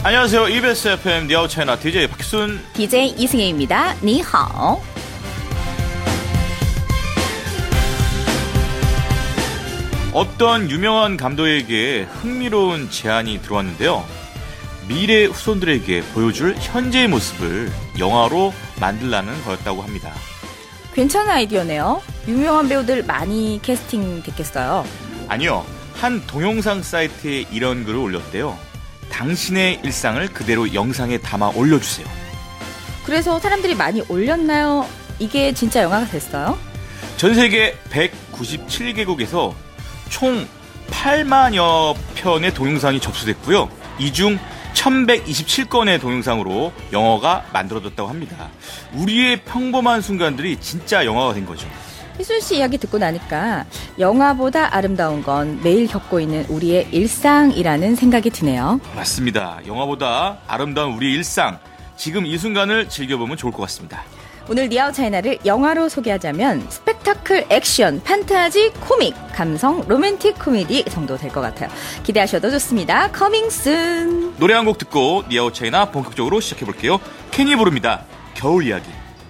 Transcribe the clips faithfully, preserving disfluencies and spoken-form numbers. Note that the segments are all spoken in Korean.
안녕하세요. 이비에스 에프엠 니아오 차이나 디제이 박순, 디제이 이승혜입니다. 니하오. 어떤 유명한 감독에게 흥미로운 제안이 들어왔는데요. 미래 후손들에게 보여줄 현재의 모습을 영화로 만들라는 거였다고 합니다. 괜찮은 아이디어네요. 유명한 배우들 많이 캐스팅 됐겠어요. 아니요. 한 동영상 사이트에 이런 글을 올렸대요. 당신의 일상을 그대로 영상에 담아 올려주세요. 그래서 사람들이 많이 올렸나요? 이게 진짜 영화가 됐어요? 전 세계 백구십칠 개국에서 총 팔만여 편의 동영상이 접수됐고요. 이 중 천백이십칠 건의 동영상으로 영화가 만들어졌다고 합니다. 우리의 평범한 순간들이 진짜 영화가 된 거죠. 희순 씨 이야기 듣고 나니까 영화보다 아름다운 건 매일 겪고 있는 우리의 일상이라는 생각이 드네요. 맞습니다. 영화보다 아름다운 우리의 일상, 지금 이 순간을 즐겨보면 좋을 것 같습니다. 오늘 니아오 차이나를 영화로 소개하자면 스펙타클, 액션, 판타지, 코믹, 감성, 로맨틱 코미디 정도 될 것 같아요. 기대하셔도 좋습니다. 커밍 순. 노래 한 곡 듣고 니아오 차이나 본격적으로 시작해볼게요. 캔이 부릅니다. 겨울 이야기.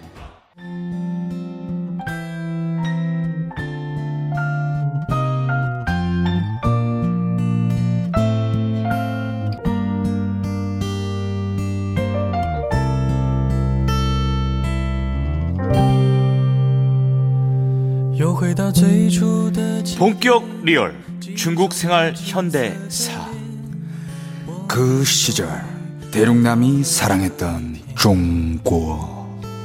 본격 리얼 중국 생활 현대사. 그 시절 대륙남이 사랑했던 중국.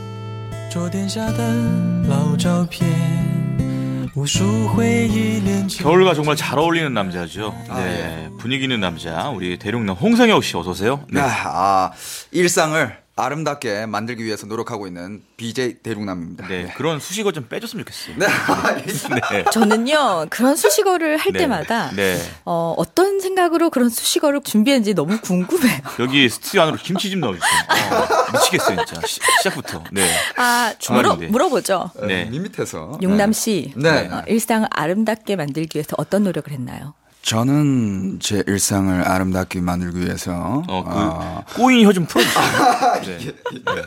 겨울과 정말 잘 어울리는 남자죠. 네, 아, 예. 분위기 있는 남자, 우리 대륙남 홍성혁 씨 어서 오세요. 네. 아, 일상을 아름답게 만들기 위해서 노력하고 있는 비제이 대륙남입니다. 네, 네. 그런 수식어 좀 빼줬으면 좋겠어요. 네. 네. 저는요, 그런 수식어를 할 네. 때마다 네. 어, 어떤 생각으로 그런 수식어를 준비했는지 너무 궁금해요. 여기 스튜디오 안으로 김치 좀 넣어주세요. 어, 미치겠어요, 진짜. 시, 시작부터. 네. 아, 물어, 주말인데. 물어보죠. 네. 밋밋해서. 용남 씨, 네. 어, 일상을 아름답게 만들기 위해서 어떤 노력을 했나요? 저는 제 일상을 아름답게 만들기 위해서 어, 그, 어, 꼬인 혀 좀 풀어주세요. 네. 네.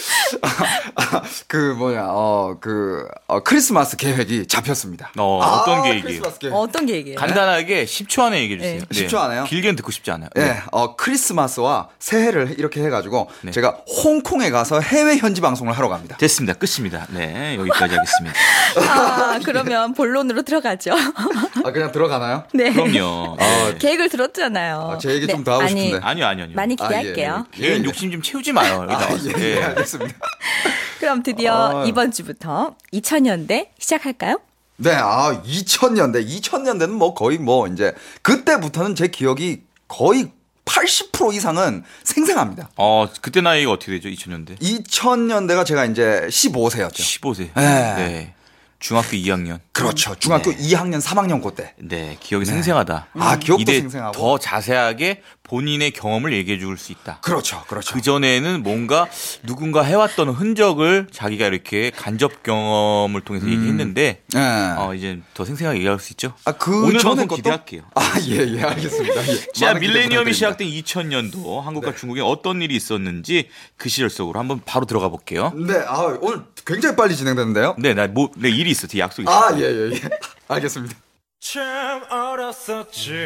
그 뭐냐, 어, 그 어, 크리스마스 계획이 잡혔습니다. 어, 어떤 아, 계획이에요? 크리스마스 계획. 어떤 계획이에요? 간단하게 십 초 안에 얘기해주세요. 네. 십 초 안에요? 길게는 듣고 싶지 않아요. 네, 네. 어, 크리스마스와 새해를 이렇게 해가지고 네. 제가 홍콩에 가서 해외 현지 방송을 하러 갑니다. 됐습니다. 끝입니다. 네, 여기까지 하겠습니다. 아, 그러면 본론으로 들어가죠. 아, 그냥 들어가나요? 네. 그럼요. 네. 계획을 들었잖아요. 아, 제 얘기 좀 더 하고 아니, 싶은데. 아니요, 아니요, 아니요. 많이 아, 기대할게요. 예, 개인 예. 욕심 좀 채우지 마요. 여기 아, 나와서. 예, 네. 예, 알겠습니다. 그럼 드디어 아. 이번 주부터 이천 년대 시작할까요? 네, 아, 이천 년대, 이천 년대는 뭐 거의 뭐 이제 그때부터는 제 기억이 거의 팔십 퍼센트 이상은 생생합니다. 어, 그때 나이가 어떻게 되죠? 이천 년대? 이천 년대가 제가 이제 십오 세였죠. 십오 세. 네. 네. 중학교 이 학년. 그렇죠. 중학교 네. 이 학년, 삼 학년 그때. 네, 기억이 생생하다. 아, 기억도 이때 생생하고. 더 자세하게 본인의 경험을 얘기해 줄 수 있다. 그렇죠, 그렇죠. 그전에는 뭔가 누군가 해왔던 흔적을 자기가 이렇게 간접 경험을 통해서 음. 얘기했는데, 네. 어, 이제 더 생생하게 얘기할 수 있죠. 아, 그 오늘 전에 방송 것도? 기대할게요. 아, 예, 예, 알겠습니다. 예. 자, 많은 기대 밀레니엄이 부탁드립니다. 시작된 이천 년도 한국과 네. 중국에 어떤 일이 있었는지 그 시절 속으로 한번 바로 들어가 볼게요. 네, 아, 오늘 굉장히 빨리 진행되는데요. 네, 나 뭐, 내 일이 있어. 뒤에 약속이 있어. 아, 예, 예, 예. 알겠습니다. 참 어렸었지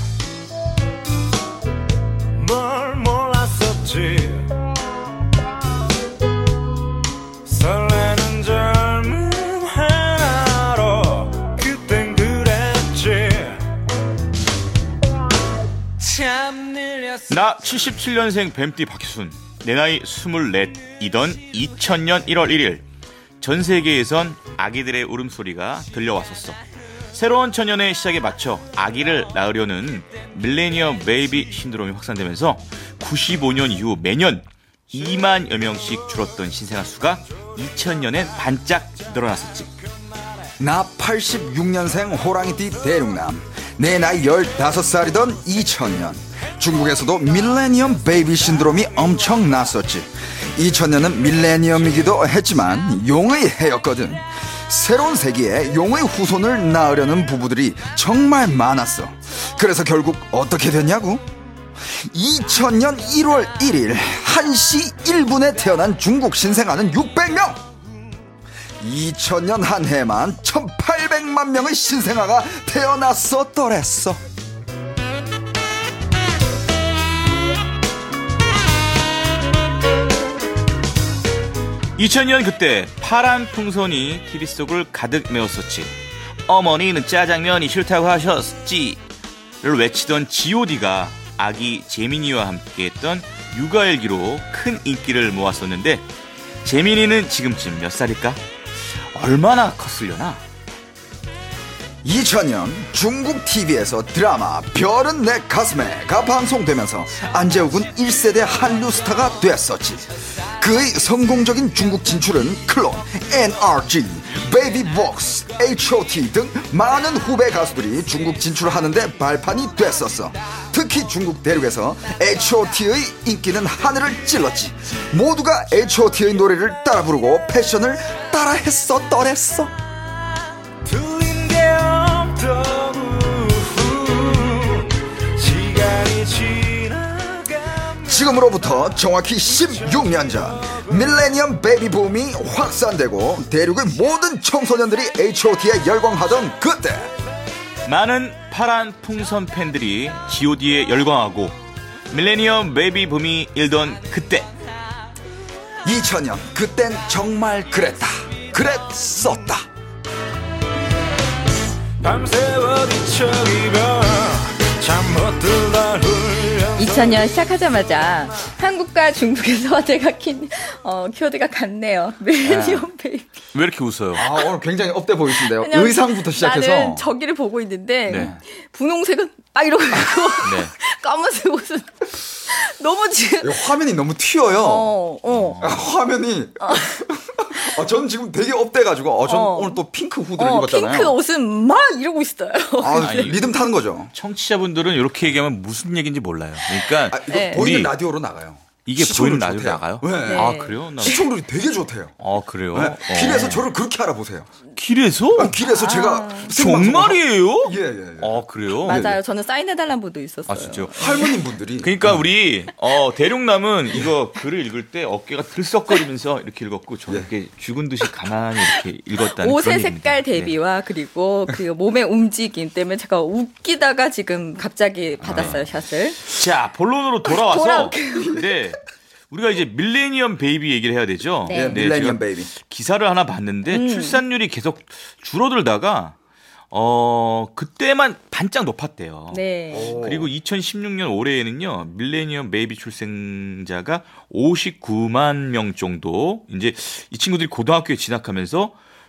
뭘 몰랐었지 설레는 젊음 하나로 그땐 그랬지 참 느렸어 나 칠십칠 년생 뱀띠 박희순. 내 나이 스물넷이던 이천 년 일월 일일 전 세계에선 아기들의 울음소리가 들려왔었어. 새로운 천년의 시작에 맞춰 아기를 낳으려는 밀레니엄 베이비 신드롬이 확산되면서 구십오 년 이후 매년 이만여 명씩 줄었던 신생아 수가 이천 년엔 반짝 늘어났었지. 나 팔십육 년생 호랑이띠 대륙남. 내 나이 열다섯 살이던 이천 년. 중국에서도 밀레니엄 베이비 신드롬이 엄청났었지. 이천 년은 밀레니엄이기도 했지만 용의 해였거든. 새로운 세기에 용의 후손을 낳으려는 부부들이 정말 많았어. 그래서 결국 어떻게 됐냐고? 이천 년 일월 일일 한 시 일 분에 태어난 중국 신생아는 육백 명. 이천 년 한 해만 천팔백만 명의 신생아가 태어났었더랬어. 이천 년 그때 파란 풍선이 티비 속을 가득 메웠었지. 어머니는 짜장면이 싫다고 하셨지를 외치던 지오디가 아기 재민이와 함께했던 육아일기로 큰 인기를 모았었는데, 재민이는 지금쯤 몇 살일까? 얼마나 컸으려나? 이천 년 중국 티비에서 드라마 별은 내 가슴에가 방송되면서 안재욱은 일 세대 한류 스타가 됐었지. 그의 성공적인 중국 진출은 클론, 엔알지, 베이비복스, 에이치오티 등 많은 후배 가수들이 중국 진출하는데 발판이 됐었어. 특히 중국 대륙에서 에이치오티의 인기는 하늘을 찔렀지. 모두가 에이치오티의 노래를 따라 부르고 패션을 따라 했었더랬어. 틀린 게 없던 우후 시간이 지나가 지금으로부터 정확히 십육 년 전 밀레니엄 베이비 붐이 확산되고 대륙의 모든 청소년들이 에이치오티에 열광하던 그때, 많은 파란 풍선 팬들이 지오디에 열광하고 밀레니엄 베이비 붐이 일던 그때, 이천 년 그땐 정말 그랬다, 그랬었다. 밤새워 뒤척이며 잠 못 들다 흘려 이천 년 시작하자마자 한국과 중국에서 화제가 킨 어, 키워드가 같네요. 밀레니엄 베이비. 왜 이렇게 웃어요? 아, 오늘 굉장히 업돼 보이신데요. 왜냐면 의상부터 시작해서 나는 저기를 보고 있는데 네. 분홍색은 막 이러고 있고 네. 까만색 옷은 너무 지금 화면이 너무 튀어요. 어, 어. 아, 화면이 아, 저는 지금 되게 업돼가지고 어, 저는 어. 오늘 또 핑크 후드를 어, 입었잖아요. 핑크 옷은 막 이러고 있어요. 아, 아니, 리듬 타는 거죠. 청취자분들은 이렇게 얘기하면 무슨 얘기인지 몰라요. 그러니까 아, 이거 네. 보이는 우리- 라디오로 나가요. 이게 시청률 보이는 라디오 좋대요. 나가요? 네. 아, 그래요? 나... 시청률이 되게 좋대요. 아, 그래요? 네. 어. 길에서 저를 그렇게 알아보세요. 길에서? 아, 길에서 제가 정말이에요? 예, 예, 예. 아, 그래요? 맞아요. 저는 사인해달라는 분도 있었어요. 아, 진짜요? 할머님 분들이 그러니까 우리 어, 대륙남은 이거 글을 읽을 때 어깨가 들썩거리면서 이렇게 읽었고, 저는 이렇게 죽은 듯이 가만히 이렇게 읽었다는 옷의 그런 색깔 얘기입니다. 대비와 그리고 그 몸의 움직임 때문에 제가 웃기다가 지금 갑자기 받았어요, 샷을. 네. 자, 본론으로 돌아와서 돌아올게요. 네. 우리가 이제 밀레니엄 베이비 얘기를 해야 되죠. 네. 예, 밀레니엄 제가 베이비. 기사를 하나 봤는데 음. 출산율이 계속 줄어들다가 어 그때만 반짝 높았대요. 네. 오. 그리고 이천십육 년 올해에는요, 밀레니엄 베이비 출생자가 오십구만 명 정도. 이제 이 친구들이 고등학교에 진학하면서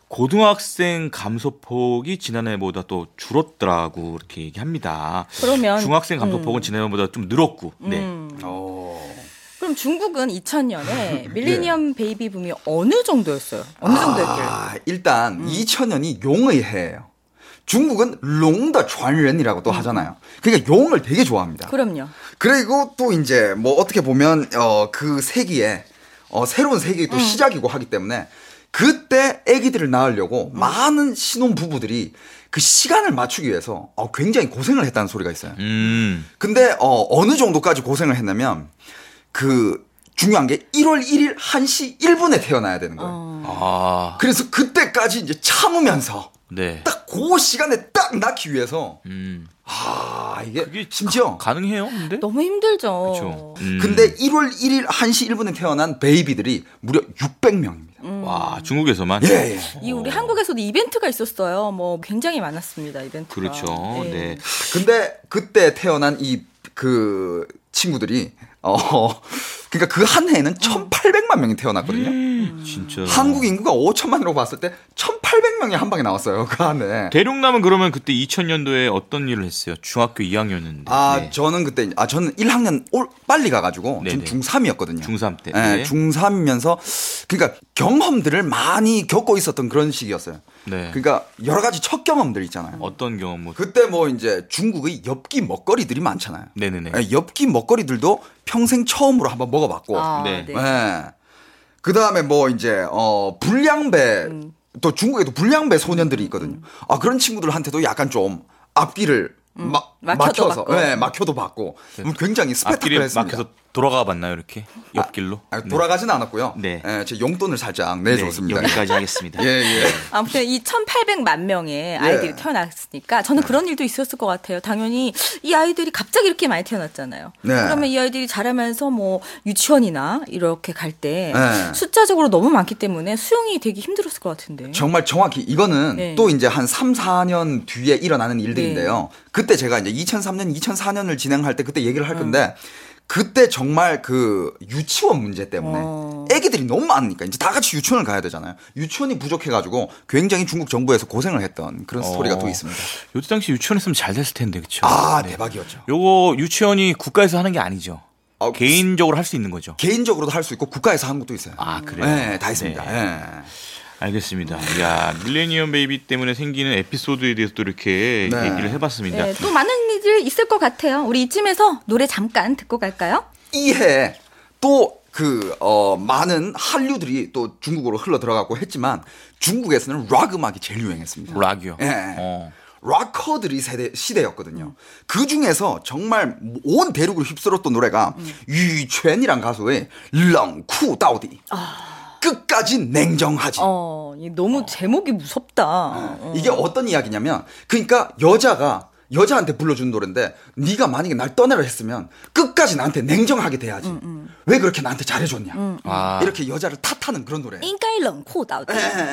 고등학생 감소폭이 지난해보다 또 줄었더라고, 이렇게 얘기합니다. 그러면 중학생 감소폭은 음. 지난해보다 좀 늘었고. 네. 음. 오. 그럼 중국은 이천 년에 밀레니엄 베이비 붐이 어느 정도였어요? 어느 정도였길래? 아, 일단 음. 이천 년이 용의 해예요. 중국은 롱더传人이라고 음. 또 하잖아요. 그러니까 용을 되게 좋아합니다. 그럼요. 그리고 또 이제 뭐 어떻게 보면 어, 그 세기에 어, 새로운 세기의 또 시작이고 하기 때문에 그때 아기들을 낳으려고 많은 신혼 부부들이 그 시간을 맞추기 위해서 어, 굉장히 고생을 했다는 소리가 있어요. 음. 근데 어, 어느 정도까지 고생을 했냐면 그 중요한 게 일월 일일 한 시 일 분에 태어나야 되는 거예요. 어. 아. 그래서 그때까지 이제 참으면서 네. 딱 그 시간에 딱 낳기 위해서 음. 아 이게 그게 심지어 가능해요, 근데? 너무 힘들죠. 그렇죠. 음. 근데 일월 일일 한 시 일 분에 태어난 베이비들이 무려 육백 명입니다. 와, 중국에서만? 예, 예. 이 우리 한국에서도 이벤트가 있었어요. 뭐 굉장히 많았습니다. 이벤트가. 그렇죠. 네. 근데 그때 태어난 이 그 친구들이 어 그러니까 그 한 해에는 천팔백만 명이 태어났거든요. 진짜. 한국 인구가 오천만으로 봤을 때 천팔백 명이 한 방에 나왔어요. 그 한 해. 대륙남은 그러면 그때 이천 년도에 어떤 일을 했어요? 중학교 이 학년인데. 아, 네. 저는 그때, 아, 저는 일 학년 올, 빨리 가가지고, 네네. 전 중삼이었거든요. 중삼 때. 예, 네. 중삼이면서, 그러니까 경험들을 많이 겪고 있었던 그런 시기였어요. 네. 그러니까 여러 가지 첫 경험들 있잖아요. 어떤 경험? 뭐. 그때 뭐 이제 중국의 엽기 먹거리들이 많잖아요. 네네네. 예, 엽기 먹거리들도 평생 처음으로 한번 먹어봤고, 아, 네. 네. 예. 그 다음에 뭐 이제, 어, 불량배, 또 중국에도 불량배 소년들이 있거든요. 아, 그런 친구들한테도 약간 좀 앞길을 막 막혀도 막혀서, 받고. 네, 막혀도 받고 굉장히 앞길이 스펙타클했습니다. 막혀서 돌아가 봤나요, 이렇게 옆길로? 아, 돌아가지는 않았고요. 네. 예, 제 용돈을 살짝 네, 내줬습니다. 여기까지 하겠습니다. 예, 예. 아무튼 이 천팔백만 명의 아이들이 예. 태어났으니까 저는 그런 일도 있었을 것 같아요. 당연히 이 아이들이 갑자기 이렇게 많이 태어났잖아요. 네. 그러면 이 아이들이 자라면서 뭐 유치원이나 이렇게 갈 때 네. 숫자적으로 너무 많기 때문에 수용이 되게 힘들었을 것 같은데. 정말 정확히 이거는 네. 또 이제 한 삼, 사 년 뒤에 일어나는 일들인데요. 그때 제가 이제 이천삼 년, 이천사 년을 진행할 때 그때 얘기를 할 건데 그때 정말 그 유치원 문제 때문에 어. 애기들이 너무 많으니까 이제 다 같이 유치원을 가야 되잖아요. 유치원이 부족해가지고 굉장히 중국 정부에서 고생을 했던 그런 스토리가 또 있습니다. 요때 당시 유치원했으면 잘 됐을 텐데, 그쵸? 아, 네. 대박이었죠. 요거 유치원이 국가에서 하는 게 아니죠. 아, 개인적으로 할 수 있는 거죠. 개인적으로도 할 수 있고 국가에서 하는 것도 있어요. 아, 그래요? 네, 다 있습니다. 네. 네. 알겠습니다. 야, 밀레니엄 베이비 때문에 생기는 에피소드에 대해서 또 이렇게 네. 얘기를 해봤습니다. 네, 또 많은 일들이 있을 것 같아요. 우리 이쯤에서 노래 잠깐 듣고 갈까요? 이해 또 그 어, 많은 한류들이 또 중국으로 흘러 들어가고 했지만 중국에서는 락 음악이 제일 유행했습니다. 락이요. 예. 어. 락커들이 세대 시대였거든요. 그 중에서 정말 온 대륙을 휩쓸었던 노래가 유첸이란 가수의 렁쿠 다오디. 끝까지 냉정하지. 어, 이 너무 제목이 무섭다. 어. 이게 어떤 이야기냐면 그러니까 여자가 여자한테 불러준 노래인데 네가 만약에 날 떠나려 했으면 끝까지 나한테 냉정하게 돼야지. 음, 음. 왜 그렇게 나한테 잘해줬냐. 음, 음. 아. 이렇게 여자를 탓하는 그런 노래. 应该冷酷到底.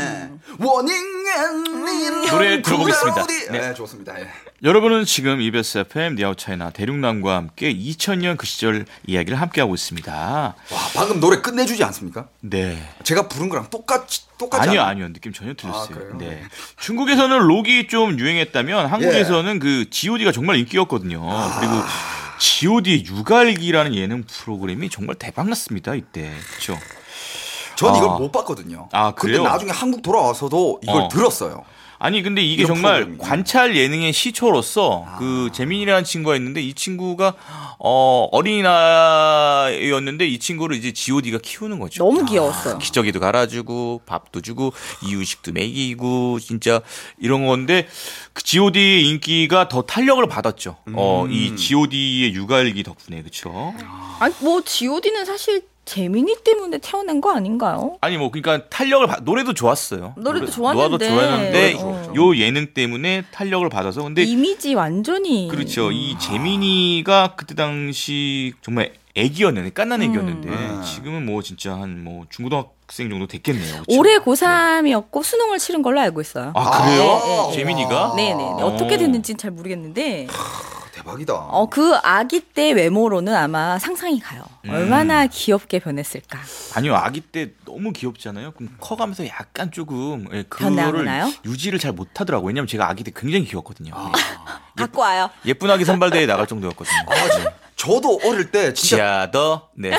노래 들어보겠습니다. 네. 네. 좋습니다. 예. 여러분은 지금 이비에스 에프엠 니아웃차이나 대륙남과 함께 이천 년 그 시절 이야기를 함께하고 있습니다. 와, 방금 노래 끝내주지 않습니까? 네. 제가 부른 거랑 똑같이 똑같지 아니요, 않아요? 아니요. 느낌 전혀 틀렸어요. 아, 그래요? 네. 중국에서는 록이 좀 유행했다면 한국에서는 그 지오디가 정말 인기였거든요. 아. 그리고 지오디의 육아일기라는 예능 프로그램이 정말 대박났습니다. 이때. 그렇죠? 전 이걸 아. 못 봤거든요. 아, 근데 그래요? 나중에 한국 돌아와서도 이걸 어. 들었어요. 아니 근데 이게 이런 정말 프로그램이. 관찰 예능의 시초로서 아. 그 재민이라는 친구가 있는데 이 친구가 어 어린아이였는데 이 친구를 이제 지오디가 키우는 거죠. 너무 귀여웠어요. 기저귀도 갈아주고 밥도 주고 이유식도 먹이고 진짜 이런 건데 그 지오디의 인기가 더 탄력을 받았죠. 음. 어 이 지오디의 육아일기 덕분에 그렇죠. 아니 뭐 지오디는 사실 재민이 때문에 태어난 거 아닌가요? 아니 뭐 그러니까 탄력을 받, 노래도 좋았어요. 노래도 노래- 좋았는데. 노래도 좋았는데 어. 요 예능 때문에 탄력을 받아서 근데 이미지 완전히 그렇죠. 이 재민이가 그때 당시 정말 애기였는데 깐난 애기였는데 음. 지금은 뭐 진짜 한 뭐 중고등학생 정도 됐겠네요. 그쵸? 올해 고삼이었고 수능을 치른 걸로 알고 있어요. 아 그래요? 네, 네. 재민이가? 네네. 어떻게 됐는지는 잘 모르겠는데 대박이다. 어, 그 아기 때 외모로는 아마 상상이 가요. 음. 얼마나 귀엽게 변했을까. 아니요 아기 때 너무 귀엽잖아요. 그럼 커가면서 약간 조금 예, 변하나요? 그거를 유지를 잘 못하더라고요. 왜냐면 제가 아기 때 굉장히 귀엽거든요. 예. 갖고 와요. 예쁜 아기 선발대회 나갈 정도였거든요. 네. 저도 어릴 때 진짜 지아더 네.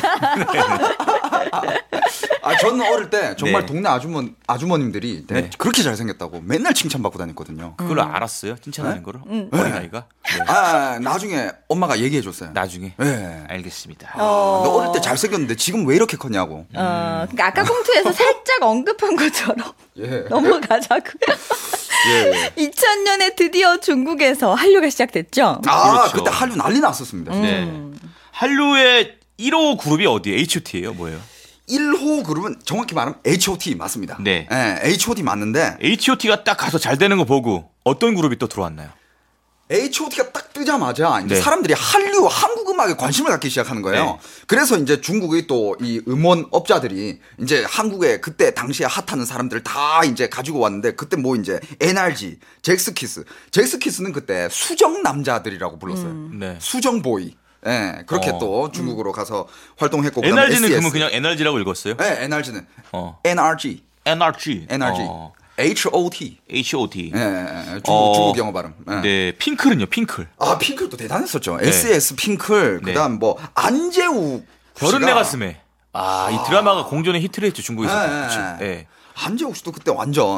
아 저는 어릴 때 정말 네. 동네 아주머 아주머님들이 네. 그렇게 잘생겼다고 맨날 칭찬받고 다녔거든요. 그걸 알았어요? 칭찬하는 거를? 음. 어린아이가? 네. 아 나중에 엄마가 얘기해 줬어요. 나중에? 네. 알겠습니다. 너 어릴 때 잘생겼는데 지금 왜 이렇게 컸냐고. 어, 그러니까 아까 꽁트에서 살짝 언급한 것처럼 예. 넘어가자고요. 예. 이천 년에 드디어 중국에서 한류가 시작됐죠. 아 그렇죠. 그때 한류 난리 났었습니다. 네. 한류의 일 호 그룹이 어디예요? 에이치 오 티예요? 뭐예요? 일 호 그룹은 정확히 말하면 에이치 오 티 맞습니다. 네. 예, 에이치 오 티 맞는데 에이치 오 티가 딱 가서 잘 되는 거 보고 어떤 그룹이 또 들어왔나요? 에이치 오 티가 딱 뜨자마자 이제 네. 사람들이 한류, 한국 음악에 관심을 갖기 시작하는 거예요. 네. 그래서 이제 중국의 또 이 음원업자들이 이제 한국에 그때 당시에 핫하는 사람들을 다 이제 가지고 왔는데 그때 뭐 이제 엔알지, 잭스키스. 잭스키스는 그때 수정 남자들이라고 불렀어요. 네. 수정 보이. 예, 그렇게 어. 또 중국으로 가서 활동했고 그다음에 엔알지는 에스이에스. 그러면 그냥 엔알지라고 읽었어요? 네, 엔알지는 어. 엔알지, 엔알지. 엔알지, 어. 에이치 오 티. 에이치 오 티. 예, 예, 예, 중국, 어. 중국 영어 발음. 예. 네, 핑클은요, 핑클. 아 핑클도 대단했었죠. 네. 에스이에스 핑클 네. 그다음 뭐 안재욱 별은 씨가- 내 가슴에. 아, 이 드라마가 공전의 히트를 했죠, 중국에서. 예, 예, 그렇죠. 예. 네. 안재욱 씨도 그때 완전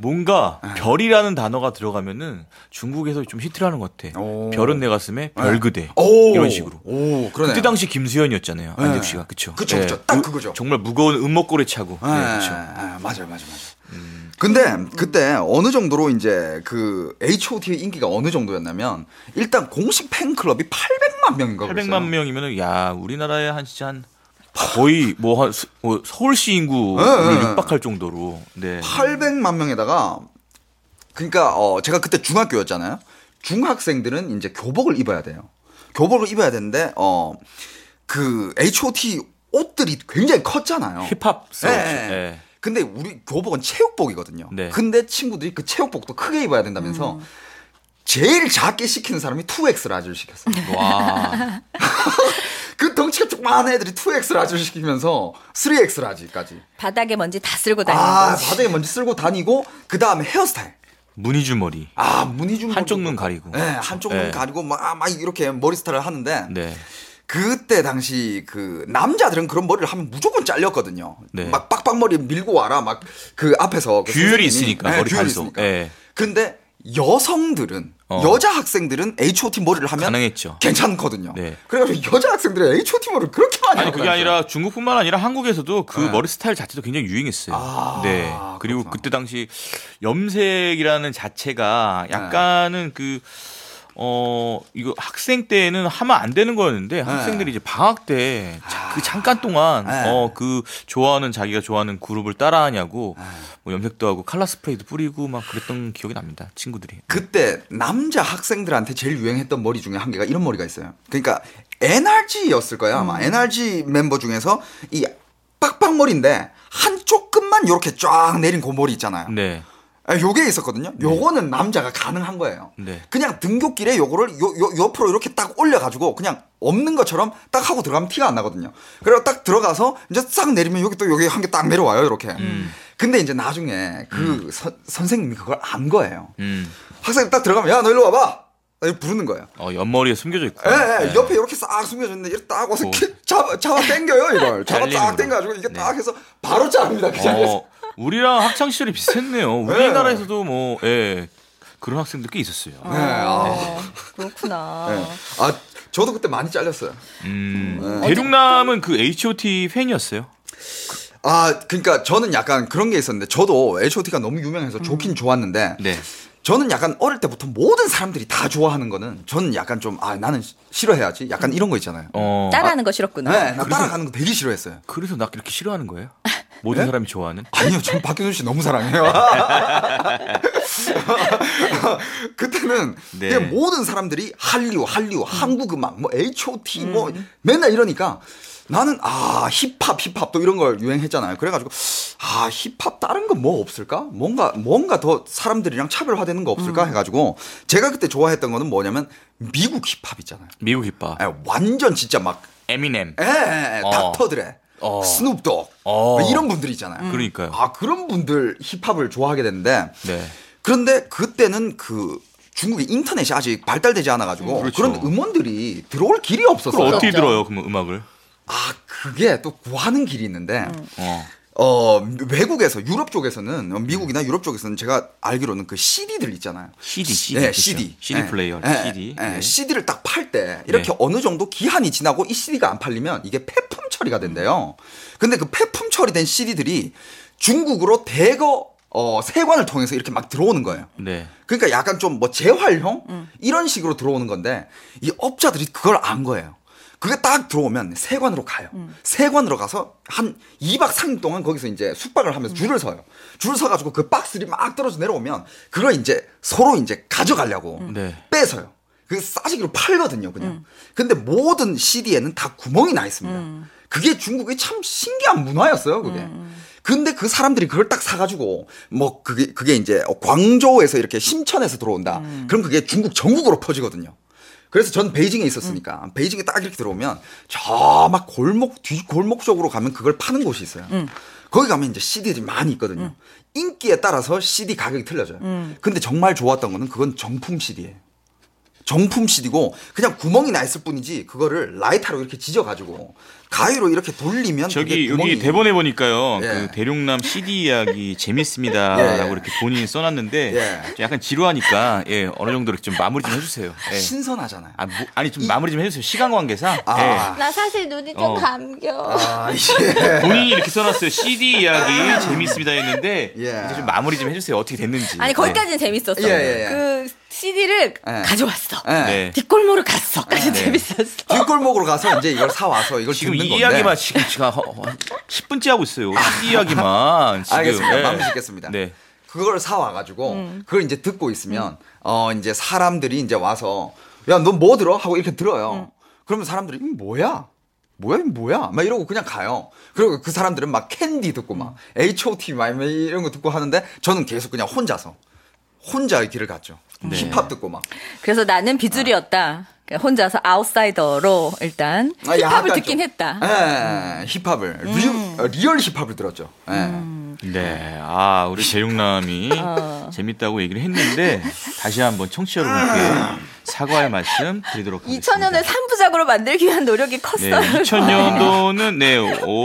뭔가 네. 별이라는 단어가 들어가면은 중국에서 좀 히트를 하는 것 같아. 오. 별은 내 가슴에 별 그대. 오. 이런 식으로. 오, 그러네. 그때 당시 김수현이었잖아요. 네. 안재욱 씨가. 그쵸. 그쵸, 그쵸. 네. 딱 우- 그거죠. 정말 무거운 음목골에 차고. 네, 네, 그쵸. 맞아요, 맞아요, 맞아요. 음. 근데 그때 어느 정도로 이제 그 에이치오티의 인기가 어느 정도였냐면 일단 공식 팬클럽이 팔백만 명인가 그랬어요. 팔백만 명이면은 야 우리나라에 한 진짜 한 거의 뭐 한 뭐 서울시 인구를 네, 네. 육박할 정도로. 네. 팔백만 명에다가 그러니까 어 제가 그때 중학교였잖아요. 중학생들은 이제 교복을 입어야 돼요. 교복을 입어야 되는데 어 그 에이치오티 옷들이 굉장히 컸잖아요. 힙합 스타일. 네. 네. 근데 우리 교복은 체육복이거든요. 네. 근데 친구들이 그 체육복도 크게 입어야 된다면서 제일 작게 시키는 사람이 투 엑스 라지를 시켰어요. 와. 그 덩치가 조그마한 애들이 투 엑스 라지를 시키면서 쓰리 엑스 라지까지. 바닥에 먼지 다 쓸고 다니는 아, 거지. 바닥에 먼저 쓸고 다니고 그 다음에 헤어스타일. 무늬줄 머리. 아, 무늬 좀 한쪽 눈 가리고. 네, 한쪽 눈 네. 가리고 막, 막 이렇게 머리 스타일을 하는데 네. 그때 당시 그 남자들은 그런 머리를 하면 무조건 잘렸거든요. 네. 막 빡빡머리 밀고 와라 막 그 앞에서 그 규율이 선생님이. 있으니까, 네, 머리 규율이 단속. 있으니까. 네. 근데 여성들은 어. 여자 학생들은 에이치오티 머리를 하면 가능했죠. 괜찮거든요. 네. 그래가지고 여자 학생들은 에이치오티 머리를 그렇게 많이 아니 하고 그게 다녔어요. 아니라 중국뿐만 아니라 한국에서도 그 네. 머리 스타일 자체도 굉장히 유행했어요. 아, 네. 그리고 그렇구나. 그때 당시 염색이라는 자체가 약간은 그 어, 이거 학생 때는 하면 안 되는 거였는데 학생들이 이제 방학 때 그 잠깐 동안 네. 어, 그 좋아하는 자기가 좋아하는 그룹을 따라하냐고 뭐 염색도 하고 칼라 스프레이도 뿌리고 막 그랬던 기억이 납니다. 친구들이. 그때 남자 학생들한테 제일 유행했던 머리 중에 한 개가 이런 머리가 있어요. 그러니까 엔알지였을 거야 아마. 엔알지 멤버 중에서 이 빡빡머리인데 한쪽 끝만 이렇게 쫙 내린 그 머리 있잖아요. 네. 아, 요게 있었거든요. 요거는 남자가 가능한 거예요. 네. 그냥 등굣길에 요거를 요, 요, 옆으로 이렇게 딱 올려가지고 그냥 없는 것처럼 딱 하고 들어가면 티가 안 나거든요. 그리고 딱 들어가서 이제 싹 내리면 여기 또 여기 한 개 딱 내려와요, 이렇게. 음. 근데 이제 나중에 그 선, 선생님이 그걸 안 거예요. 음. 학생이 딱 들어가면 야, 너 일로 와봐. 이렇게 부르는 거예요. 어, 옆머리에 숨겨져 있고. 예, 예, 옆에 이렇게 싹 숨겨져 있는데 이렇게 딱 와서 오. 키- 잡아, 잡아 당겨요, 이걸. 잡아 잘리는 딱 거. 당겨가지고 이게 네. 딱 해서 바로 자릅니다, 그 자리에서. 어, 우리랑 학창 시절이 비슷했네요. 우리나라에서도 뭐 예, 그런 학생들 꽤 있었어요. 네, 아. 어, 그렇구나. 네. 아, 저도 그때 많이 잘렸어요. 음, 대륙남은 그 에이치오티 팬이었어요. 아, 그러니까 저는 약간 그런 게 있었는데 저도 에이치오티가 너무 유명해서 좋긴 좋았는데 네. 저는 약간 어릴 때부터 모든 사람들이 다 좋아하는 거는 저는 약간 좀 아, 나는 시- 싫어해야지. 약간 이런 거 있잖아요. 어, 따라하는 거 싫었구나. 네, 나 따라가는 거 되게 싫어했어요. 그래서 나 이렇게 싫어하는 거예요? 모든 네? 사람이 좋아하는? 아니요, 전 박효준 씨 너무 사랑해요. 그때는 네. 그냥 모든 사람들이 한류, 한류, 한국 음악, 뭐 에이치오티 뭐 맨날 이러니까 나는 아 힙합, 힙합 또 이런 걸 유행했잖아요. 그래가지고 아 힙합 다른 거 뭐 없을까? 뭔가 뭔가 더 사람들이랑 차별화되는 거 없을까? 해가지고 제가 그때 좋아했던 거는 뭐냐면 미국 힙합 있잖아요. 미국 힙합. 예, 완전 진짜 막 에미넴. 에, 에, 에, 어. 닥터드레, 어. 스눕독 어. 뭐 이런 분들 있잖아요. 그러니까요. 아 그런 분들 힙합을 좋아하게 됐는데 네. 그런데 그때는 그 중국의 인터넷이 아직 발달되지 않아가지고 그렇죠. 그런 음원들이 들어올 길이 없었어요. 그럼 어떻게 그렇죠. 들어요, 그러면 음악을? 아 그게 또 구하는 길이 있는데 어. 어 외국에서 유럽 쪽에서는 어, 미국이나 유럽 쪽에서는 제가 알기로는 그 씨디들 있잖아요. 씨디, 씨디. 네, 그쵸? 씨디. 씨디 네. 플레이어, 네, 씨디. 네, 네. 씨디를 딱 팔 때 이렇게 네. 어느 정도 기한이 지나고 이 씨디가 안 팔리면 이게 폐품 처리가 된대요. 근데 그 폐품 처리된 씨디들이 중국으로 대거 어, 세관을 통해서 이렇게 막 들어오는 거예요. 네. 그러니까 약간 좀 뭐 재활용 이런 식으로 들어오는 건데 이 업자들이 그걸 안 거예요. 그게 딱 들어오면 세관으로 가요. 세관으로 가서 한 이 박 삼 일 동안 거기서 이제 숙박을 하면서 줄을 서요. 줄 서가지고 그 박스들이 막 떨어져 내려오면 그걸 이제 서로 이제 가져가려고 네. 빼서요. 그 싸지기로 팔거든요, 그냥. 근데 모든 씨디에는 다 구멍이 나 있습니다. 그게 중국의 참 신기한 문화였어요, 그게. 근데 그 사람들이 그걸 딱 사가지고, 뭐, 그게, 그게 이제 광저우에서 이렇게 심천에서 들어온다. 그럼 그게 중국 전국으로 퍼지거든요. 그래서 전 베이징에 있었으니까, 베이징에 딱 이렇게 들어오면, 저 막 골목, 뒤 골목 쪽으로 가면 그걸 파는 곳이 있어요. 거기 가면 이제 씨디들이 많이 있거든요. 인기에 따라서 씨디 가격이 틀려져요. 근데 정말 좋았던 거는 그건 정품 씨디예요. 정품 씨디고 그냥 구멍이 나 있을 뿐이지 그거를 라이터로 이렇게 찢어가지고 가위로 이렇게 돌리면 저기 구멍이... 여기 대본에 보니까요. 예. 그 대륙남 씨디 이야기 재밌습니다라고 예, 예. 이렇게 본인이 써놨는데 예. 좀 약간 지루하니까 예, 어느 정도 이렇게 좀 마무리 좀 해주세요. 예. 신선하잖아요. 아, 뭐, 아니 좀 마무리 좀 해주세요. 시간 관계상. 아. 나 사실 눈이 좀 어. 감겨. 아, 예. 예. 본인이 이렇게 써놨어요. 씨디 이야기 재밌습니다 했는데 예. 이제 좀 마무리 좀 해주세요. 어떻게 됐는지. 아니 거기까지는 재밌었어. 예, 예, 예. 그 씨디를 예. 가져왔어. 예. 네. 뒷골목으로 갔어까지 네. 재밌었어. 뒷골목으로 가서 이제 이걸 사와서 이걸 지금 듣는 이 건데. 이야기만 지금 제가 허- 허- 십 분째 하고 있어요. 씨디 이야기만 지금. 알겠습니다. 예. 마무리 짓겠습니다. 네. 그걸 사와가지고 음. 그걸 이제 듣고 있으면 어 이제 사람들이 이제 와서 야 너 뭐 들어? 하고 이렇게 들어요. 그러면 사람들이 이거 뭐야? 뭐야 이거 뭐야? 막 이러고 그냥 가요. 그리고 그 사람들은 막 캔디 듣고 막 에이치 오 티 막 이런 거 듣고 하는데 저는 계속 그냥 혼자서 혼자의 길을 갔죠. 네. 힙합 듣고 막. 그래서 나는 비주류였다. 그러니까 혼자서 아웃사이더로 일단 아, 힙합을 약간 듣긴 좀, 했다. 예, 힙합을 리얼, 어, 리얼 힙합을 들었죠. 예. 네. 아, 우리 대륙남이 어. 재밌다고 얘기를 했는데 다시 한번 청취자 여러분께 사과의 말씀 드리도록 하겠습니다. 이천 년을 삼 부작으로 만들기 위한 노력이 컸어요. 네, 이천 년도는 네,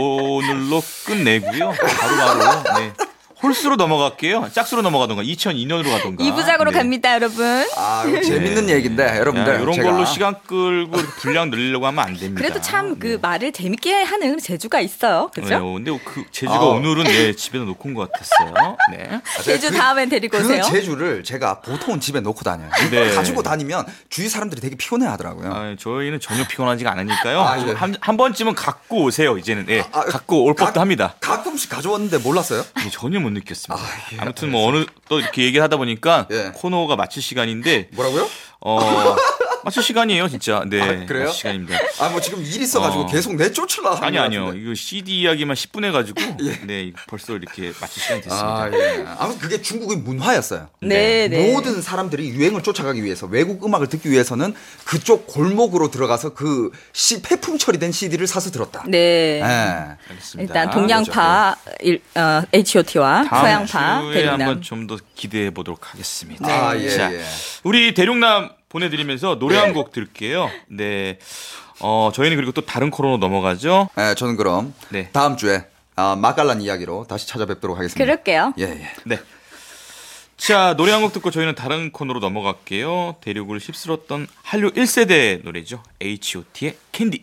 오늘로 끝내고요. 바로바로 네. 홀수로 넘어갈게요. 짝수로 넘어가던가 이천이 년으로 가던가. 이 부작으로 네. 갑니다, 여러분. 아, 이거 재밌는 네. 얘기인데 여러분들 이런 제가 걸로 시간 끌고 이렇게 분량 늘리려고 하면 안 됩니다. 그래도 참 그 네. 말을 재밌게 하는 재주가 있어요. 그죠? 네, 근데 그 제주가 아. 오늘은 네, 집에다 놓고 온 것 같았어요. 네. 아, 제가 제주 다음엔 데리고 그 오세요. 제주를 제가 보통은 집에 놓고 다녀요. 네. 가지고 다니면 주위 사람들이 되게 피곤해 하더라고요. 아, 저희는 전혀 피곤하지가 않으니까요. 아, 예. 한, 한 번쯤은 갖고 오세요. 이제는 네, 아, 갖고 올 가- 법도 합니다. 가끔씩 가져왔는데 몰랐어요? 네, 전혀 못 느꼈습니다. 아, 예, 아무튼 뭐 어느 또 이렇게 얘기를 하다 보니까 예. 코너가 마칠 시간인데 뭐라고요? 어 마칠 시간이에요, 진짜. 네, 아, 그래요? 마칠 시간입니다. 아, 뭐 지금 일 있어가지고 어. 계속 내쫓으려고 하는 아니 것 아니요. 같은데. 이거 씨디 이야기만 십 분 해가지고 예. 네 이거 벌써 이렇게 마칠 시간이 됐습니다. 아, 예. 아무튼 그게 중국의 문화였어요. 네, 네. 모든 사람들이 유행을 쫓아가기 위해서 외국 음악을 듣기 위해서는 그쪽 골목으로 들어가서 그 시, 폐품 처리된 씨디를 사서 들었다. 네. 예. 알겠습니다. 일단 동양파 일, 어, 에이치 오 티와 다음 서양파 주에 대륙남. 한번 좀 더 기대해 보도록 하겠습니다. 아, 예, 자, 예. 우리 대륙남 보내드리면서 노래 네. 한 곡 들을게요. 네, 어 저희는 그리고 또 다른 코너로 넘어가죠. 예, 저는 그럼 네. 다음 주에 아, 맛깔난 이야기로 다시 찾아뵙도록 하겠습니다. 그럴게요. 예, 예. 네. 자, 노래 한 곡 듣고 저희는 다른 코너로 넘어갈게요. 대륙을 휩쓸었던 한류 일 세대 노래죠. 에이치 오 티의 캔디.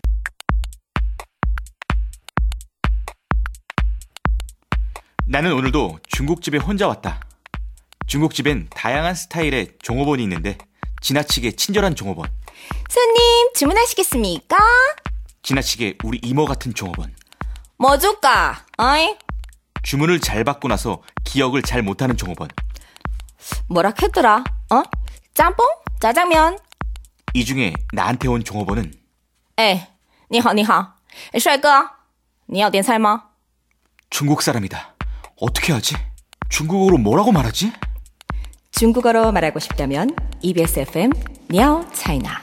나는 오늘도 중국집에 혼자 왔다. 중국집엔 다양한 스타일의 종업원이 있는데 지나치게 친절한 종업원, 손님 주문하시겠습니까? 지나치게 우리 이모 같은 종업원, 뭐 줄까? 어이? 주문을 잘 받고 나서 기억을 잘 못하는 종업원. 뭐라 했더라? 어? 짬뽕? 짜장면? 이 중에 나한테 온 종업원은 哎，你好，你好，哎，帅哥，你要点菜吗？ 중국 사람이다. 어떻게 하지? 중국어로 뭐라고 말하지? 중국어로 말하고 싶다면 이비에스 에프엠 니아오 차이나.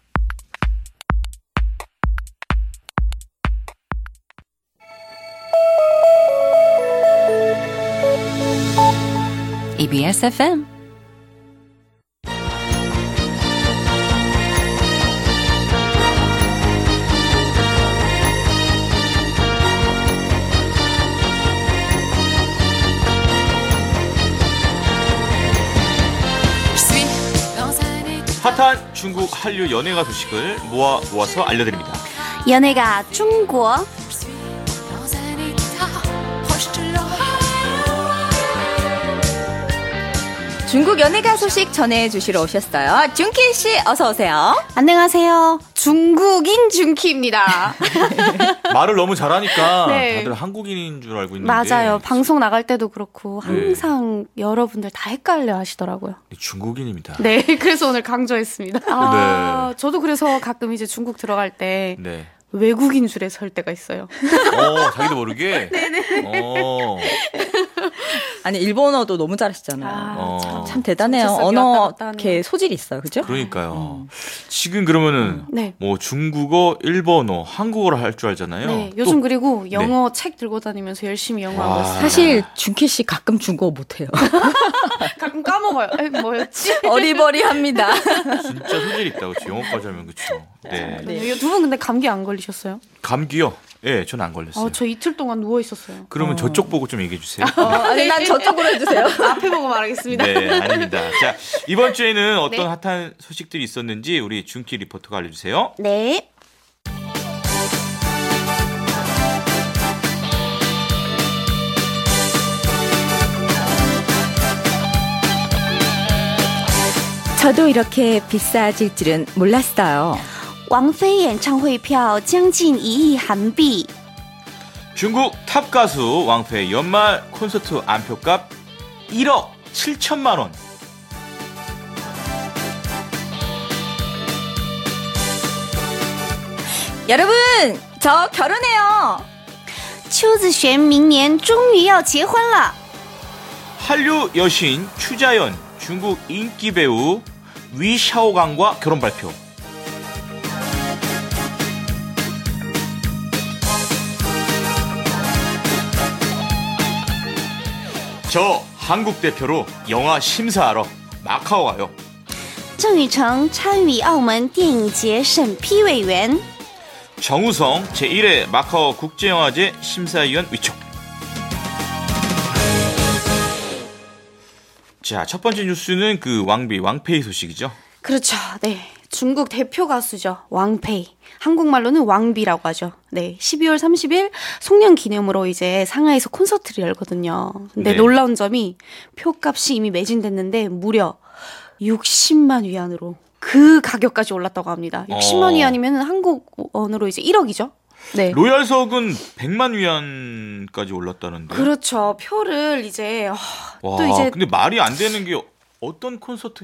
이비에스 에프엠 핫한 중국 한류 연예가 소식을 모아 모아서 알려드립니다. 연예가 중국 중국 연예가 소식 전해주시러 오셨어요. 준키 씨 어서 오세요. 안녕하세요. 중국인 준키입니다. 말을 너무 잘하니까 네. 다들 한국인인 줄 알고 있는데 맞아요. 방송 나갈 때도 그렇고 네. 항상 여러분들 다 헷갈려 하시더라고요. 중국인입니다. 네, 그래서 오늘 강조했습니다. 아, 저도 그래서 가끔 이제 중국 들어갈 때 네. 외국인 줄에 설 때가 있어요. 어, 자기도 모르게. 네네. 어. 아니 일본어도 너무 잘하시잖아요. 아, 어. 참, 참 대단해요. 정체성이 언어 왔다 갔다 하네요. 이렇게 소질이 있어요, 그죠? 그러니까요. 지금 그러면은 네. 뭐 중국어, 일본어, 한국어를 할 줄 알잖아요. 네, 또 요즘 그리고 영어 책 들고 다니면서 열심히 영어 하고 있어요. 사실 준키 씨 가끔 중국어 못해요. 가끔 까먹어요. 에, 뭐였지? 어리버리합니다. 진짜 소질 있다, 그렇죠? 영어까지 하면 그렇죠. 네. 네. 두 분 근데 감기 안 걸리셨어요? 감기요? 예, 네, 저는 안 걸렸어요. 어, 저 이틀 동안 누워 있었어요. 그러면 저쪽 보고 좀 얘기해 주세요. 어, 아니 난 저쪽으로 해주세요. 앞에 보고 말하겠습니다. 네, 아닙니다. 자, 이번 주에는 어떤 네. 핫한 소식들이 있었는지 우리 준키 리포터가 알려주세요. 네. 저도 이렇게 비싸질 줄은 몰랐어요. 王菲演唱会票将近一亿韩币. 중국 탑 가수 왕菲연말 콘서트 안표값 일억 칠천만 원. 여러분, 저 결혼해요. 邱子璇明年终于要结婚了. 한류 여신 추자연, 중국 인기 배우 위샤오강과 결혼 발표. 저 한국 대표로 영화 심사하러 마카오 가요. 郑宇成参与澳门电影节审批委员. 정우성 제일 회 마카오 국제영화제 심사위원 위촉. 자, 첫 번째 뉴스는 그 왕비, 왕페이 소식이죠. 그렇죠. 네. 중국 대표 가수죠. 왕페이. 한국말로는 왕비라고 하죠. 네. 십이월 삼십일 송년 기념으로 이제 상하이에서 콘서트를 열거든요. 근데 네. 놀라운 점이 표값이 이미 매진됐는데 무려 육십만 위안으로 그 가격까지 올랐다고 합니다. 육십만 어. 위안이면 한국 원으로 이제 일억이죠. 네. 로얄석은 백만 위안까지 올랐다는데. 그렇죠. 표를 이제 어, 와, 또 이제 근데 말이 안 되는 게 어떤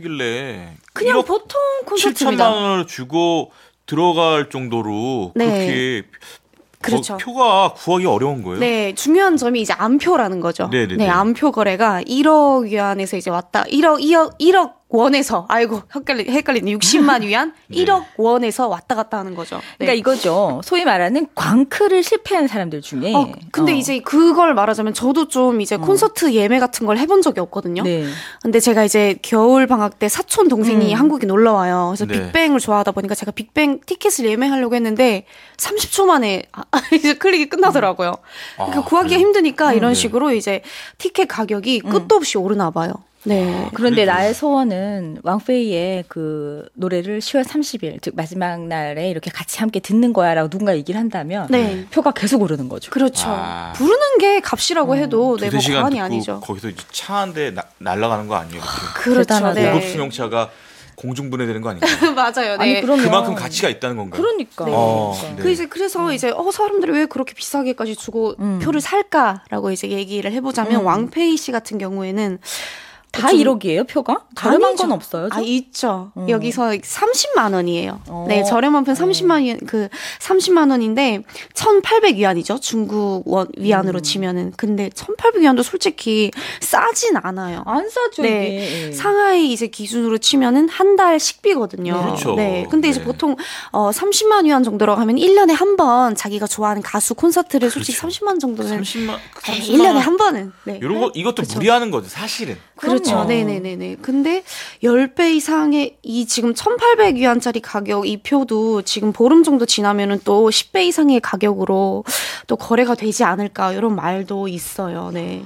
콘서트길래 그냥 일억 보통 콘서트입니다. 칠천만 원을 주고 들어갈 정도로 네. 그렇게 그렇죠. 거, 표가 구하기 어려운 거예요? 네, 중요한 점이 이제 암표라는 거죠. 네네네. 네, 암표 거래가 일억 위안에서 이제 왔다. 일억, 이억, 일억 원에서, 아이고, 헷갈리, 헷갈리네. 육십만 위안? 네. 일억 원에서 왔다 갔다 하는 거죠. 네. 그러니까 이거죠. 소위 말하는 광크를 실패한 사람들 중에. 어, 근데 어. 이제 그걸 말하자면 저도 좀 이제 콘서트 예매 같은 걸 해본 적이 없거든요. 네. 근데 제가 이제 겨울 방학 때 사촌 동생이 음. 한국에 놀러 와요. 그래서 네. 빅뱅을 좋아하다 보니까 제가 빅뱅 티켓을 예매하려고 했는데 삼십 초 만에 아, 이제 클릭이 끝나더라고요. 그러니까 아, 구하기가 그래요? 힘드니까 이런 네. 식으로 이제 티켓 가격이 끝도 없이 오르나 봐요. 네. 그런데 그래도- 나의 소원은 왕페이의 그 노래를 시월 삼십일, 즉 마지막 날에 이렇게 같이 함께 듣는 거야라고 누군가 얘기를 한다면 네. 표가 계속 오르는 거죠. 그렇죠. 아. 부르는 게 값이라고 해도 네, 두세 뭐 시간 과언이 듣고 아니죠. 거기서 이제 차 한 대 날아가는 거 아니에요? 이렇게? 그렇죠. 대단하다. 네. 고급 수용차가 공중분해되는 거 아닌가요? 맞아요. 네. 아니 그러면 그만큼 가치가 있다는 건가요? 그러니까. 네. 어, 그러니까. 네. 그 이제 그래서 이제 어 사람들이 왜 그렇게 비싸게까지 주고 음. 표를 살까라고 이제 얘기를 해보자면 음. 왕페이 씨 같은 경우에는 다 좀- 일억이에요, 표가? 저렴한 아니죠. 건 없어요. 아, 있죠. 음. 여기서 삼십만 원이에요. 어. 네, 저렴한 편 삼십만 원, 그, 삼십만 원인데, 천팔백 위안이죠. 중국 원, 위안으로 음. 치면은. 근데 천팔백 위안도 솔직히 싸진 않아요. 안 싸죠, 네. 이게. 상하이 이제 기준으로 치면은 한 달 식비거든요. 네. 그렇죠. 네. 근데 이제 네. 보통 어 삼십만 위안 정도라고 하면 일 년에 한 번 자기가 좋아하는 가수 콘서트를 솔직히 그렇죠. 삼십만 원 정도는 삼십만, 네, 삼십만 일 년에 원. 한 번은. 네. 이런 거 이것도 그렇죠. 무리하는 거죠, 사실은. 그렇죠. 그럼요. 네네네네. 근데 십 배 이상의 이 지금 천팔백 위안짜리 가격 이 표도 지금 보름 정도 지나면은 또 십 배 이상의 가격으로 또 거래가 되지 않을까 이런 말도 있어요. 네.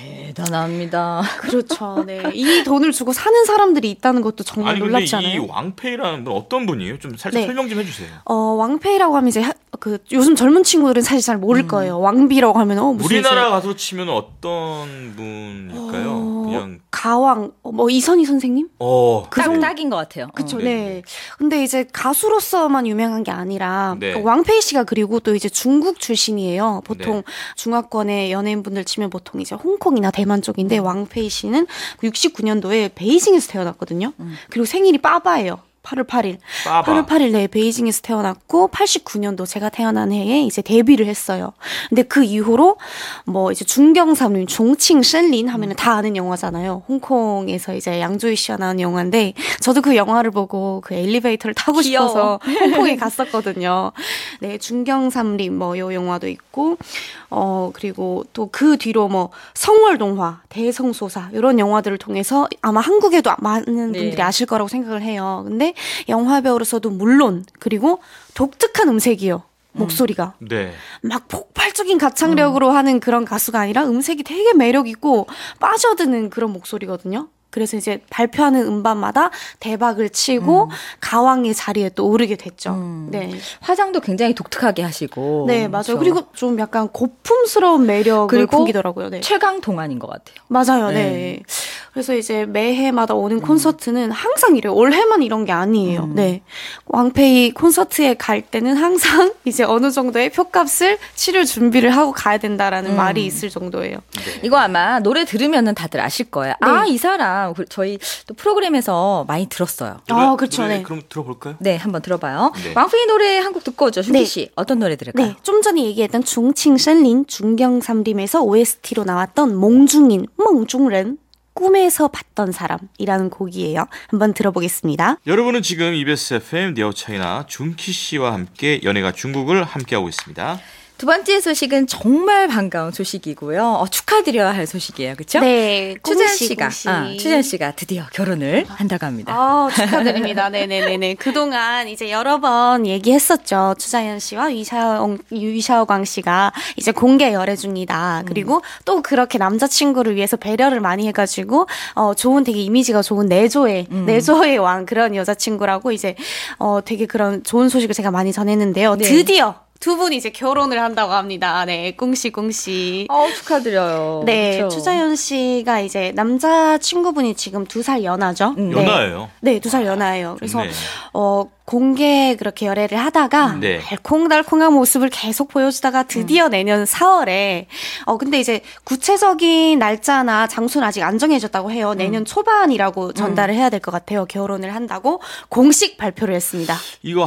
대단합니다. 그렇죠. 네. 이 돈을 주고 사는 사람들이 있다는 것도 정말 아니 근데 놀랍지 이 않아요? 왕페이라는 분 어떤 분이에요? 좀 살짝 네. 설명 좀 해주세요. 어, 왕페이라고 하면 이제 하- 그 요즘 젊은 친구들은 사실 잘 모를 거예요. 왕비라고 하면 어 무슨 우리나라 이제 가수로 치면 어떤 분일까요? 어, 그냥 가왕 어, 뭐 이선희 선생님? 어 그 딱, 딱인 것 같아요. 그쵸, 어. 네. 네. 근데 이제 가수로서만 유명한 게 아니라 네. 그 왕페이 씨가 그리고 또 이제 중국 출신이에요. 보통 네. 중화권의 연예인분들 치면 보통 이제 홍콩이나 대만 쪽인데 왕페이 씨는 육십구 년도에 베이징에서 태어났거든요. 그리고 생일이 빠바예요. 팔월 팔일. 빠바. 팔월 팔일, 네, 베이징에서 태어났고, 팔십구 년도 제가 태어난 해에 이제 데뷔를 했어요. 근데 그 이후로, 뭐, 이제 중경삼림, 종칭센린 하면은 다 아는 영화잖아요. 홍콩에서 이제 양조위 씨가 나온 영화인데, 저도 그 영화를 보고 그 엘리베이터를 타고 귀여워. 싶어서 홍콩에 갔었거든요. 네, 중경삼림, 뭐, 요 영화도 있고, 어, 그리고 또 그 뒤로 뭐, 성월동화, 대성소사, 이런 영화들을 통해서 아마 한국에도 많은 네. 분들이 아실 거라고 생각을 해요. 근데 영화배우로서도 물론, 그리고 독특한 음색이요. 목소리가. 네. 막 폭발적인 가창력으로 하는 그런 가수가 아니라 음색이 되게 매력있고 빠져드는 그런 목소리거든요. 그래서 이제 발표하는 음반마다 대박을 치고 음. 가왕의 자리에 또 오르게 됐죠. 음. 네. 화장도 굉장히 독특하게 하시고. 네, 맞아요. 그렇죠. 그리고 좀 약간 고풍스러운 매력을 그리고 풍기더라고요. 네. 최강 동안인 것 같아요. 맞아요. 네. 네. 그래서 이제 매해마다 오는 콘서트는 항상 이래요. 올해만 이런 게 아니에요. 음. 네. 왕페이 콘서트에 갈 때는 항상 이제 어느 정도의 표값을 치를 준비를 하고 가야 된다라는 음. 말이 있을 정도예요. 이거 아마 노래 들으면은 다들 아실 거예요. 네. 아, 이 사람 그 저희 또 프로그램에서 많이 들었어요. 아, 그렇죠. 노래 네. 그럼 들어볼까요? 네, 한번 들어봐요. 네. 왕菲 노래 한 곡 듣고 오죠. 슌키 네. 씨, 어떤 노래 들을까요? 네, 좀 전에 얘기했던 중칭센린 중경삼림에서 오에스티로 나왔던 몽중인, 몽중ren, 꿈에서 봤던 사람이라는 곡이에요. 한번 들어보겠습니다. 여러분은 지금 이비에스 에프엠 네오차이나 준키 씨와 함께 연예가 중국을 함께하고 있습니다. 두 번째 소식은 정말 반가운 소식이고요. 어, 축하드려야 할 소식이에요. 그렇죠? 네, 추재현 공시, 씨가 공시. 아, 추재현 씨가 드디어 결혼을 한다고 합니다. 아, 축하드립니다. 네네네네. 그동안 이제 여러 번 얘기했었죠. 추자연 씨와 위샤오, 위샤오광 씨가 이제 공개 열애 중이다. 그리고 또 그렇게 남자친구를 위해서 배려를 많이 해가지고, 어, 좋은 되게 이미지가 좋은 내조의, 음. 내조의 왕 그런 여자친구라고 이제, 어, 되게 그런 좋은 소식을 제가 많이 전했는데요. 네. 드디어 두 분이 이제 결혼을 한다고 합니다. 네, 꽁씨, 꽁씨. 어, 축하드려요. 네, 그렇죠? 추자연 씨가 이제 남자친구분이 지금 두 살 연하죠? 음. 네. 연하예요. 네, 두 살 연하예요. 그래서 좋네. 어 공개 그렇게 열애를 하다가 네. 달콩달콩한 모습을 계속 보여주다가 드디어 내년 사월에 어 근데 이제 구체적인 날짜나 장소는 아직 안 정해졌다고 해요. 내년 초반이라고 전달을 해야 될 것 같아요. 결혼을 한다고 공식 발표를 했습니다. 이거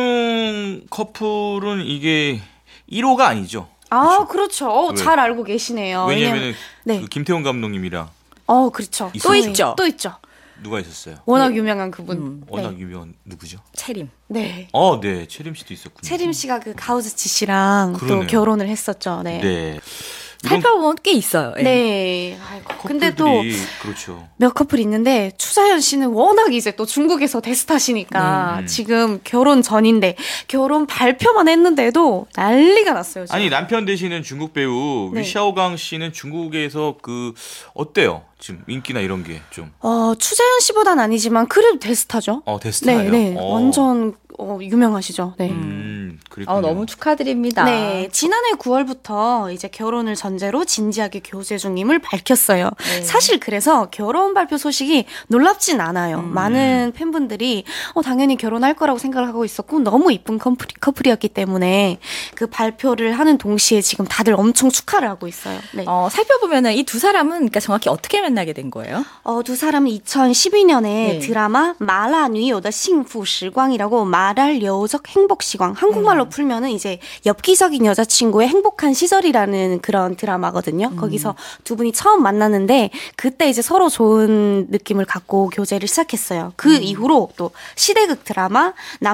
한중 커플은 이게 일 호가 아니죠. 아, 그렇죠. 어, 왜? 잘 알고 계시네요. 왜냐면 네. 그 김태훈 감독님이랑 어, 그렇죠. 있어요. 또 있죠. 또 있죠. 누가 있었어요? 워낙 유명한 그분. 음. 워낙 네. 유명한 누구죠? 채림. 네. 어, 네, 채림 씨도 있었군요. 채림 씨가 그 가우즈치 씨랑 그러네요. 또 결혼을 했었죠. 네. 네. 이런 살펴보면 꽤 있어요. 예. 네. 아이고. 근데 또 커플들이 그렇죠. 몇 커플 있는데 추자연 씨는 워낙 이제 또 중국에서 대스타시니까 음. 지금 결혼 전인데 결혼 발표만 했는데도 난리가 났어요. 지금. 아니 남편 되시는 중국 배우 네. 위샤오강 씨는 중국에서 그 어때요? 지금 인기나 이런 게 좀. 어, 추자연 씨보단 아니지만 그래도 대스타죠. 어, 대스타예요. 네, 네. 어. 완전 어, 유명하시죠. 네. 음, 그렇군요. 어, 너무 축하드립니다. 네, 지난해 구월부터 이제 결혼을 전제로 진지하게 교제 중임을 밝혔어요. 네. 사실 그래서 결혼 발표 소식이 놀랍진 않아요. 음. 많은 팬분들이 어, 당연히 결혼할 거라고 생각을 하고 있었고 너무 이쁜 커플, 커플이었기 때문에 그 발표를 하는 동시에 지금 다들 엄청 축하를 하고 있어요. 네. 어, 살펴보면은 이 두 사람은 그러니까 정확히 어떻게 만나게 된 거예요? 어, 두 사람은 이천십이 년에 네. 드라마 마라女友的幸福时光이라고 말할 여우적 행복 시광 한국말로 음. 풀면은 이제 엽기적인 여자친구의 행복한 시절이라는 그런 드라마거든요. 음. 거기서 두 분이 처음 만났는데 그때 이제 서로 좋은 느낌을 갖고 교제를 시작했어요. 그 음. 이후로 또 시대극 드라마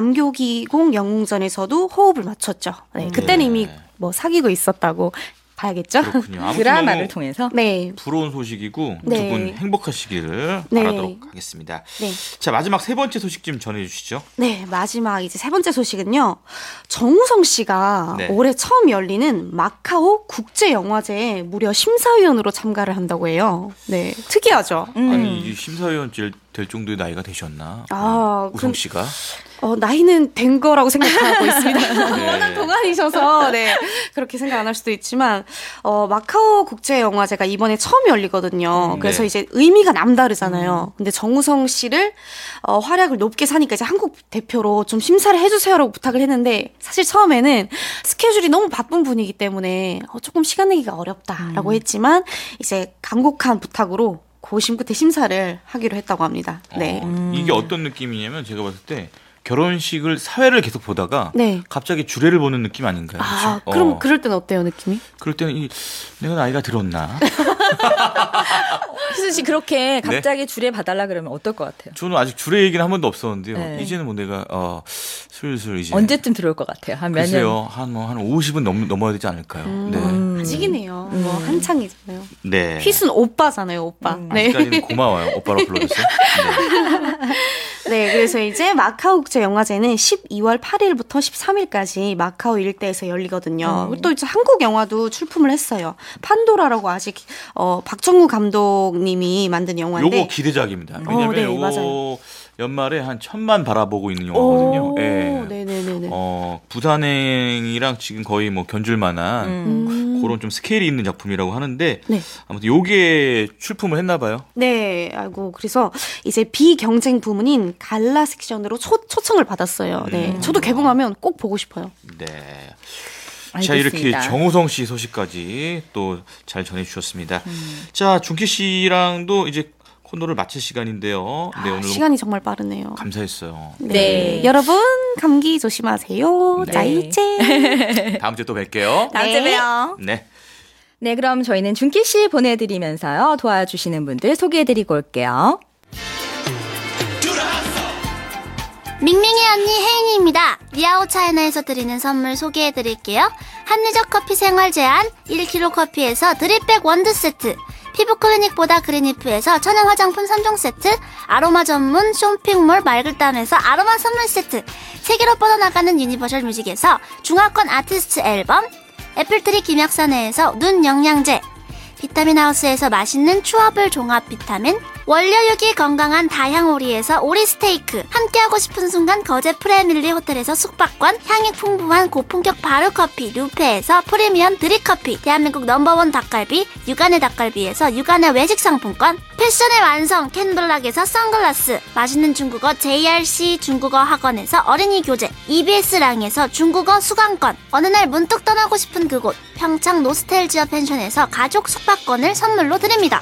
남교기공 영웅전에서도 호흡을 맞췄죠. 네, 그때는 네. 이미 뭐 사귀고 있었다고 봐야겠죠. 그렇군요. 아무튼 드라마를 너무 통해서. 네. 부러운 소식이고 네. 두 분 행복하시기를 네. 바라도록 하겠습니다. 네. 자, 마지막 세 번째 소식 좀 전해주시죠. 네, 마지막 이제 세 번째 소식은요. 정우성 씨가 네. 올해 처음 열리는 마카오 국제영화제에 무려 심사위원으로 참가를 한다고 해요. 네, 특이하죠. 음. 아니 이 심사위원 될 정도의 나이가 되셨나? 아, 우성 그- 씨가 어, 나이는 된 거라고 생각하고 있습니다. 네. 워낙 동안이셔서, 네. 그렇게 생각 안 할 수도 있지만, 어, 마카오 국제영화제가 이번에 처음 열리거든요. 음, 그래서 네. 이제 의미가 남다르잖아요. 근데 정우성 씨를, 어, 활약을 높게 사니까 이제 한국 대표로 좀 심사를 해주세요라고 부탁을 했는데, 사실 처음에는 스케줄이 너무 바쁜 분이기 때문에, 어, 조금 시간 내기가 어렵다라고 했지만, 이제 간곡한 부탁으로 고심 끝에 심사를 하기로 했다고 합니다. 네. 어, 이게 어떤 느낌이냐면 제가 봤을 때 결혼식을 사회를 계속 보다가 네. 갑자기 주례를 보는 느낌 아닌가요? 아, 그렇죠? 그럼 어. 그럴 때는 어때요, 느낌이? 그럴 때는 이, 내가 나이가 들었나? 희순 씨 그렇게 네? 갑자기 주례 봐달라 그러면 어떨 것 같아요? 저는 아직 주례 얘기는 한 번도 없었는데요. 네. 이제는 뭐 내가 어, 슬슬 이제 언제쯤 들어올 것 같아요? 한 몇 년? 글쎄요, 한 뭐 한 오십은 넘 넘어야 되지 않을까요? 음, 아직이네요. 뭐 한창이잖아요. 네. 네. 휘순 오빠잖아요, 오빠. 네. 아직까지는 고마워요. 오빠로 불러줬어요. 네. 네, 그래서 이제 마카오 국제영화제는 십이월 팔일부터 십삼일까지 마카오 일대에서 열리거든요. 음. 또 이제 한국 영화도 출품을 했어요. 판도라라고 아직 어, 박정우 감독님이 만든 영화인데. 요거 기대작입니다. 왜냐면 어, 네, 요거 맞아요. 연말에 한 천만 바라보고 있는 영화거든요. 오, 예. 네네네네. 어, 부산행이랑 지금 거의 뭐 견줄 만한 음. 그런 좀 스케일이 있는 작품이라고 하는데 네. 아무튼 요게 출품을 했나 봐요. 네, 아이고 그래서 이제 비경쟁 부문인 갈라 섹션으로 초, 초청을 받았어요. 네, 음. 저도 개봉하면 꼭 보고 싶어요. 네. 자, 이렇게 알겠습니다. 정우성 씨 소식까지 또 잘 전해주셨습니다. 음. 자, 준키 씨랑도 이제 코너를 마칠 시간인데요. 네, 아, 오늘 시간이 정말 빠르네요. 감사했어요. 네. 네. 여러분 감기 조심하세요. 네. 짜이제. 다음 주에 또 뵐게요. 다음 주에 네. 봬요. 네. 네, 그럼 저희는 준키 씨 보내드리면서요. 도와주시는 분들 소개해드리고 올게요. 밍밍이 언니 혜인이입니다. 리아오 차이나에서 드리는 선물 소개해드릴게요. 합리적 커피 생활 제한 일 킬로그램 커피에서 드립백 원두 세트, 피부 클리닉보다 그린이프에서 천연 화장품 삼 종 세트, 아로마 전문 쇼핑몰 말글담에서 아로마 선물 세트, 세계로 뻗어나가는 유니버셜 뮤직에서 중화권 아티스트 앨범, 애플트리 김약산에서 눈 영양제, 비타민 하우스에서 맛있는 추어블 종합 비타민, 원료육이 건강한 다향오리에서 오리 스테이크, 함께하고 싶은 순간 거제 프레밀리 호텔에서 숙박권, 향이 풍부한 고품격 바르커피 루페에서 프리미엄 드립커피, 대한민국 넘버원 닭갈비 육안의 닭갈비에서 육안의 외식 상품권, 패션의 완성 캔블락에서 선글라스, 맛있는 중국어 제이알씨 중국어 학원에서 어린이 교재, 이비에스 랑에서 중국어 수강권, 어느 날 문득 떠나고 싶은 그곳 평창 노스텔지어 펜션에서 가족 숙박권을 선물로 드립니다.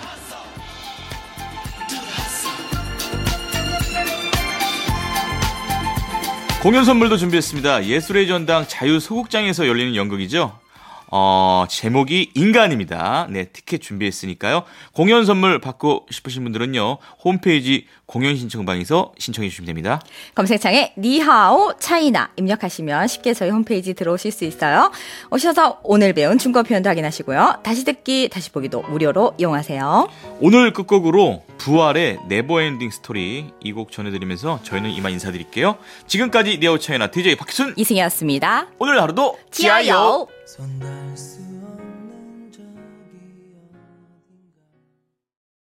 공연 선물도 준비했습니다. 예술의 전당 자유소극장에서 열리는 연극이죠. 어, 제목이 인간입니다. 네, 티켓 준비했으니까요. 공연 선물 받고 싶으신 분들은요. 홈페이지 공연 신청방에서 신청해 주시면 됩니다. 검색창에 니하오 차이나 입력하시면 쉽게 저희 홈페이지 들어오실 수 있어요. 오셔서 오늘 배운 중국어 표현도 확인하시고요. 다시 듣기, 다시 보기도 무료로 이용하세요. 오늘 끝곡으로 부활의 네버엔딩 스토리 이 곡 전해드리면서 저희는 이만 인사드릴게요. 지금까지 리아오 차이나 디제이 박희순 이승이었습니다. 오늘 하루도 지아요. 지아요. 손 날 수